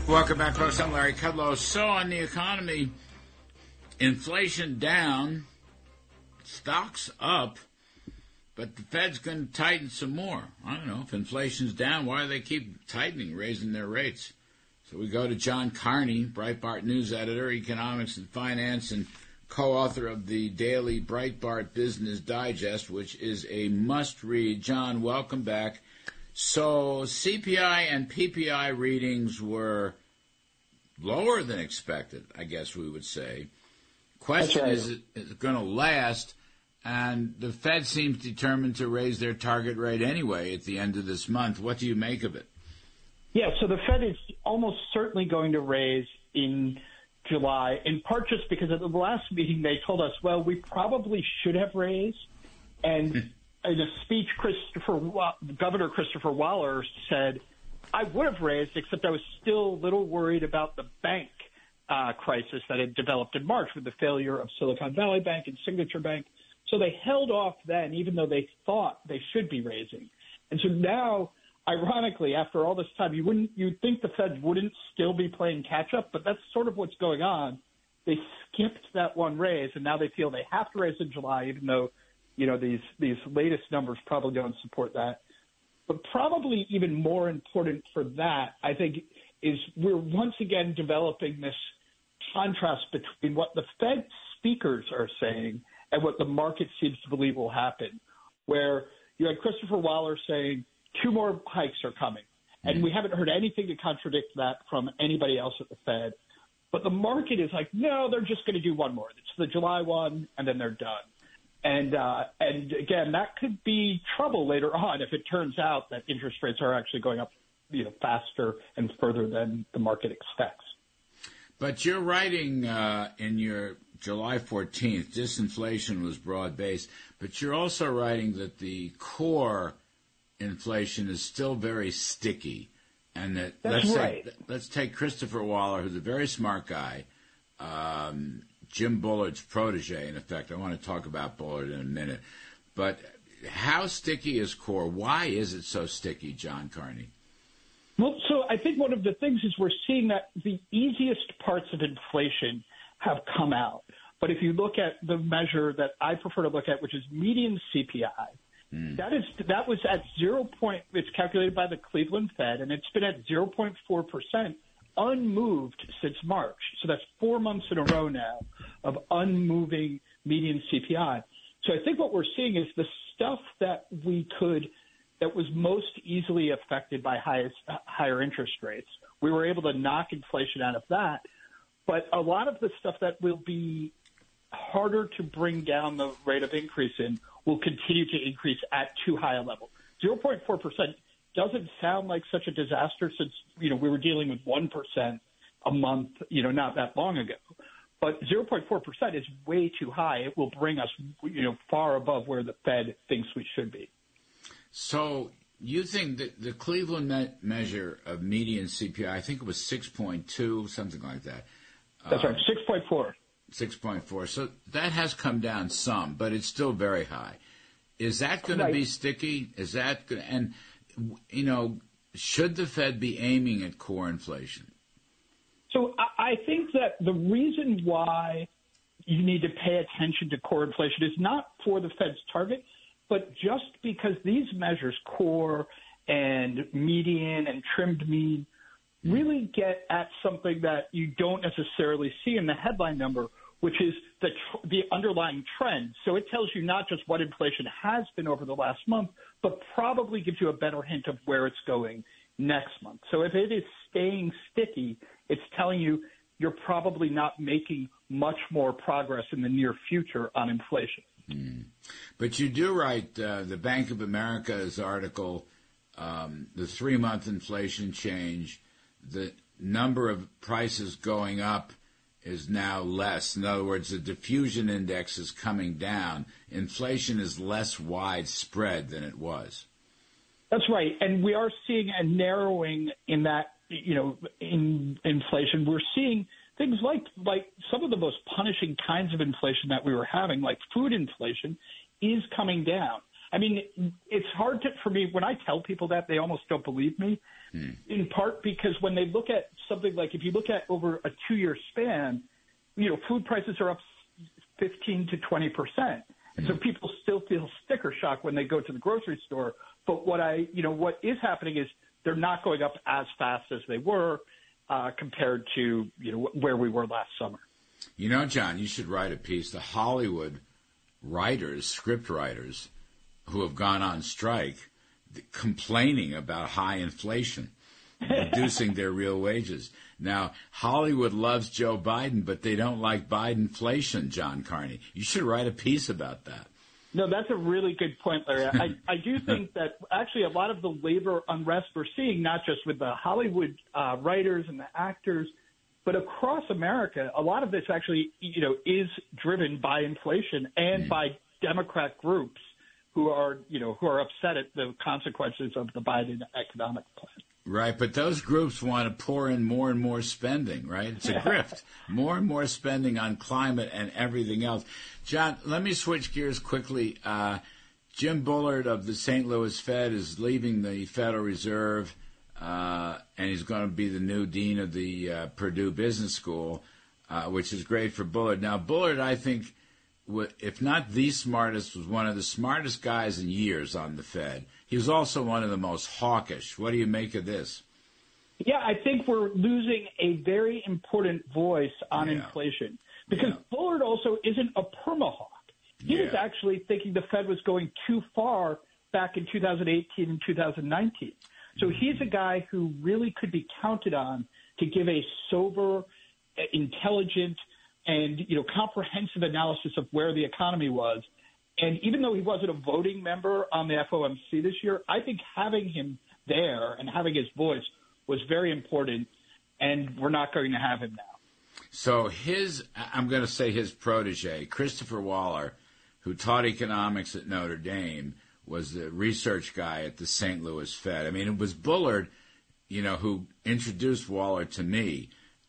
Welcome back, folks. I'm Larry Kudlow. So on the economy, inflation down, stocks up, but the Fed's going to tighten some more. I don't know. If inflation's down, why do they keep tightening, raising their rates? So we go to John Carney, Breitbart News editor, economics and finance, and co-author of the daily Breitbart Business Digest, which is a must-read. John, welcome back. So CPI and PPI readings were lower than expected, I guess we would say. Question is it going to last? And the Fed seems determined to raise their target rate anyway at the end of this month. What do you make of it? Yeah, so the Fed is almost certainly going to raise in July, in part just because at the last meeting they told us, well, we probably should have raised. And in a speech, Governor Christopher Waller said, I would have raised, except I was still a little worried about the bank crisis that had developed in March with the failure of Silicon Valley Bank and Signature Bank. So they held off then, even though they thought they should be raising. And so now, ironically, after all this time, you'd think the Fed wouldn't still be playing catch up, but that's sort of what's going on. They skipped that one raise, and now they feel they have to raise in July, even though, you know, these latest numbers probably don't support that. But probably even more important for that, I think, is we're once again developing this contrast between what the Fed speakers are saying and what the market seems to believe will happen, where you had Christopher Waller saying 2 more hikes are coming. And we haven't heard anything to contradict that from anybody else at the Fed. But the market is like, no, they're just going to do one more. It's the July one, and then they're done. And again, that could be trouble later on if it turns out that interest rates are actually going up, you know, faster and further than the market expects. But you're writing in your July 14th, disinflation was broad-based, but you're also writing that the core inflation is still very sticky. And that let's take Christopher Waller, who's a very smart guy, Jim Bullard's protege, in effect. I want to talk about Bullard in a minute. But how sticky is core? Why is it so sticky, John Carney? Well, so I think one of the things is we're seeing that the easiest parts of inflation have come out. But if you look at the measure that I prefer to look at, which is median CPI, that was at 0. It's calculated by the Cleveland Fed, and it's been at 0.4% unmoved since March. So that's 4 months in a row now of unmoving median CPI. So I think what we're seeing is the stuff that was most easily affected by higher interest rates. We were able to knock inflation out of that. But a lot of the stuff that will be harder to bring down the rate of increase in will continue to increase at too high a level. 0.4% doesn't sound like such a disaster since, you know, we were dealing with 1% a month, you know, not that long ago. But 0.4% is way too high. It will bring us, you know, far above where the Fed thinks we should be. So you think that the Cleveland measure of median CPI, I think it was 6.2, something like that. That's right, 6.4. 6.4. So that has come down some, but it's still very high. Is that going to be sticky? Is that going to, and, you know, should the Fed be aiming at core inflation? So I think that the reason why you need to pay attention to core inflation is not for the Fed's target, but just because these measures, core and median and trimmed mean, really get at something that you don't necessarily see in the headline number, which is the underlying trend. So it tells you not just what inflation has been over the last month, but probably gives you a better hint of where it's going next month. So if it is staying sticky, it's telling you you're probably not making much more progress in the near future on inflation. But you do write the Bank of America's article, the 3-month inflation change, the number of prices going up is now less. In other words, the diffusion index is coming down. Inflation is less widespread than it was. That's right. And we are seeing a narrowing in that, you know, in inflation. We're seeing things like some of the most punishing kinds of inflation that we were having, like food inflation, is coming down. I mean, it's hard for me when I tell people that, they almost don't believe me, in part because when they look at something like, if you look at over a 2-year span, food prices are up 15 to 20%. And so people still feel sticker shock when they go to the grocery store. But what is happening is they're not going up as fast as they were compared to, where we were last summer. John, you should write a piece. The Hollywood writers, script writers, who have gone on strike, complaining about high inflation, reducing their real wages. Now, Hollywood loves Joe Biden, but they don't like Bidenflation, John Carney. You should write a piece about that. No, that's a really good point, Larry. I do think that actually a lot of the labor unrest we're seeing, not just with the Hollywood writers and the actors, but across America, a lot of this actually, is driven by inflation and by Democrat groups who are upset at the consequences of the Biden economic plan. Right, but those groups want to pour in more and more spending, right? It's a grift. More and more spending on climate and everything else. John, let me switch gears quickly. Jim Bullard of the St. Louis Fed is leaving the Federal Reserve, and he's going to be the new dean of the Purdue Business School, which is great for Bullard. Now, Bullard, I think, if not the smartest, was one of the smartest guys in years on the Fed. He was also one of the most hawkish. What do you make of this? Yeah, I think we're losing a very important voice on inflation because Bullard also isn't a permahawk. He was actually thinking the Fed was going too far back in 2018 and 2019. So he's a guy who really could be counted on to give a sober, intelligent, and comprehensive analysis of where the economy was. And even though he wasn't a voting member on the FOMC this year, I think having him there and having his voice was very important, and we're not going to have him now. So I'm going to say his protege, Christopher Waller, who taught economics at Notre Dame, was the research guy at the St. Louis Fed. I mean, it was Bullard, who introduced Waller to me.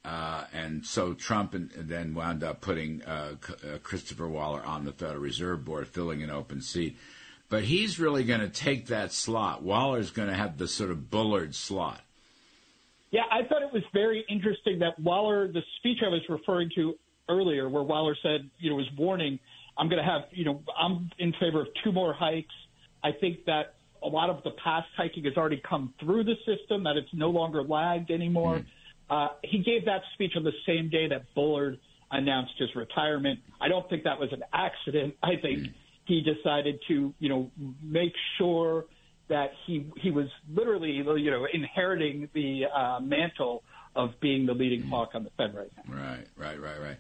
And so Trump then wound up putting Christopher Waller on the Federal Reserve Board, filling an open seat. But he's really going to take that slot. Waller's going to have the sort of Bullard slot. Yeah, I thought it was very interesting that Waller, the speech I was referring to earlier, where Waller said, was warning, I'm going to have, I'm in favor of 2 more hikes. I think that a lot of the past hiking has already come through the system, that it's no longer lagged anymore. He gave that speech on the same day that Bullard announced his retirement. I don't think that was an accident. I think he decided to, make sure that he was literally, inheriting the mantle of being the leading hawk on the Fed right now. Right.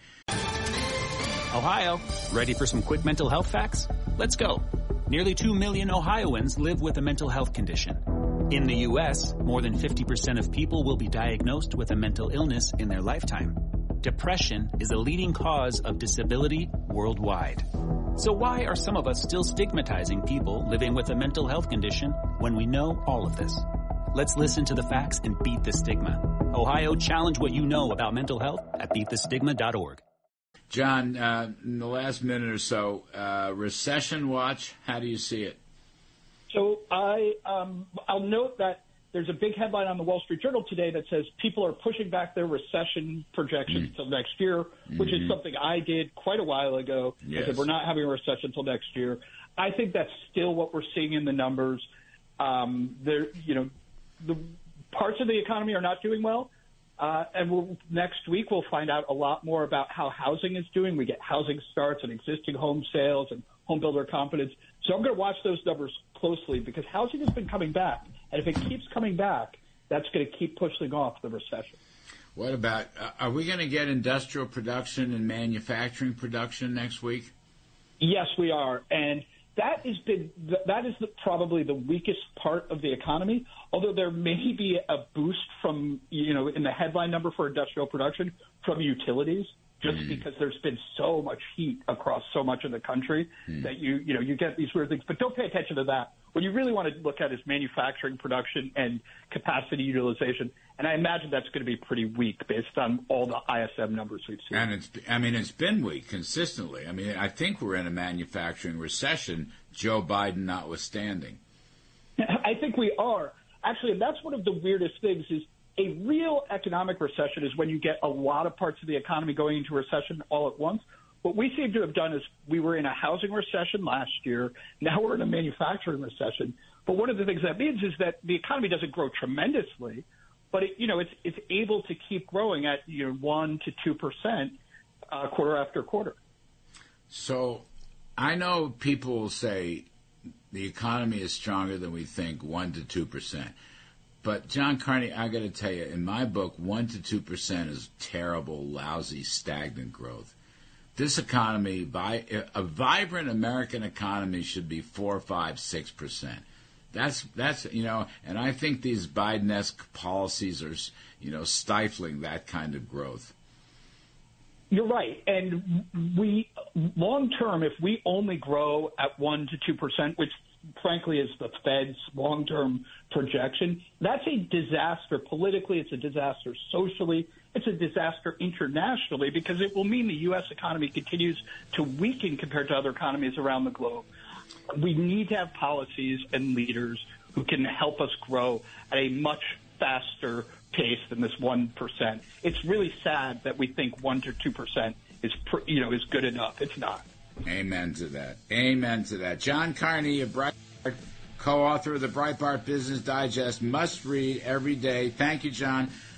Ohio, ready for some quick mental health facts? Let's go. Nearly 2 million Ohioans live with a mental health condition. In the U.S., more than 50% of people will be diagnosed with a mental illness in their lifetime. Depression is a leading cause of disability worldwide. So why are some of us still stigmatizing people living with a mental health condition when we know all of this? Let's listen to the facts and beat the stigma. Ohio, challenge what you know about mental health at beatthestigma.org. John, in the last minute or so, recession watch, how do you see it? So I'll note that there's a big headline on the Wall Street Journal today that says people are pushing back their recession projections until next year, which is something I did quite a while ago. Yes. I said we're not having a recession until next year. I think that's still what we're seeing in the numbers. The parts of the economy are not doing well. And next week we'll find out a lot more about how housing is doing. We get housing starts and existing home sales and home builder confidence. So I'm going to watch those numbers closely because housing has been coming back. And if it keeps coming back, that's going to keep pushing off the recession. What about, are we going to get industrial production and manufacturing production next week? Yes, we are. And that is probably the weakest part of the economy, although there may be a boost from, in the headline number for industrial production from utilities. just because there's been so much heat across so much of the country that you get these weird things. But don't pay attention to that. What you really want to look at is manufacturing production and capacity utilization. And I imagine that's going to be pretty weak based on all the ISM numbers we've seen. And it's been weak consistently. I mean, I think we're in a manufacturing recession, Joe Biden notwithstanding. I think we are. Actually, that's one of the weirdest things is a real economic recession is when you get a lot of parts of the economy going into recession all at once. What we seem to have done is we were in a housing recession last year. Now we're in a manufacturing recession. But one of the things that means is that the economy doesn't grow tremendously, but it's able to keep growing at 1 to 2% quarter after quarter. So I know people will say the economy is stronger than we think, 1 to 2%. But, John Carney, I got to tell you, in my book, 1 to 2% is terrible, lousy, stagnant growth. This economy, a vibrant American economy, should be 4, 5, 6%. That's and I think these Biden-esque policies are, stifling that kind of growth. You're right. And we, long term, if we only grow at 1 to 2%, which frankly is the Fed's long-term projection, that's a disaster politically. It's a disaster socially. It's a disaster internationally because it will mean the U.S. economy continues to weaken compared to other economies around the globe. We need to have policies and leaders who can help us grow at a much faster pace than this 1%. It's really sad that we think 1 to 2% is good enough. It's not. Amen to that. Amen to that. John Carney, a Breitbart co-author of the Breitbart Business Digest, must read every day. Thank you, John.